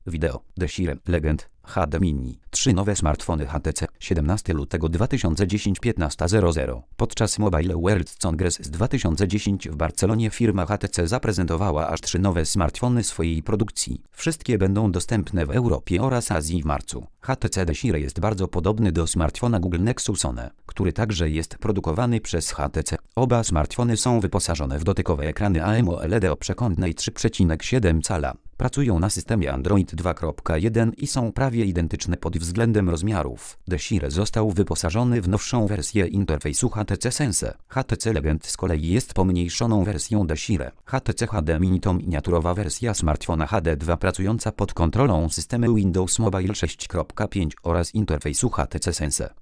Wideo. Desire Legend HD Mini. 3 nowe smartfony HTC. 17 lutego 2010 15:00. Podczas Mobile World Congress z 2010 w Barcelonie firma HTC zaprezentowała aż 3 nowe smartfony swojej produkcji. Wszystkie będą dostępne w Europie oraz Azji w marcu. HTC Desire jest bardzo podobny do smartfona Google Nexus One, który także jest produkowany przez HTC. Oba smartfony są wyposażone w dotykowe ekrany AMOLED o przekątnej 3,7 cala. Pracują na systemie Android 2.1 i są prawie identyczne pod względem rozmiarów. Desire został wyposażony w nowszą wersję interfejsu HTC Sense. HTC Legend z kolei jest pomniejszoną wersją Desire. HTC HD Mini to miniaturowa wersja smartfona HD2 pracująca pod kontrolą systemu Windows Mobile 6.5 oraz interfejsu HTC Sense.